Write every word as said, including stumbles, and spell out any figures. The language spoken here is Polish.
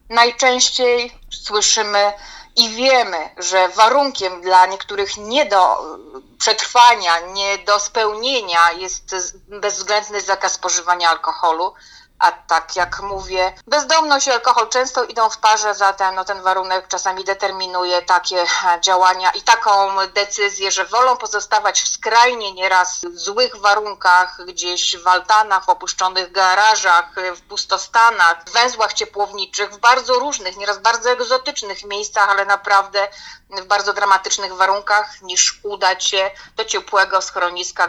najczęściej słyszymy i wiemy, że warunkiem dla niektórych nie do przetrwania, nie do spełnienia jest bezwzględny zakaz spożywania alkoholu. A tak jak mówię, bezdomność i alkohol często idą w parze, zatem no, ten warunek czasami determinuje takie działania i taką decyzję, że wolą pozostawać w skrajnie nieraz złych warunkach, gdzieś w altanach, w opuszczonych garażach, w pustostanach, w węzłach ciepłowniczych, w bardzo różnych, nieraz bardzo egzotycznych miejscach, ale naprawdę w bardzo dramatycznych warunkach, niż udać się do ciepłego schroniska,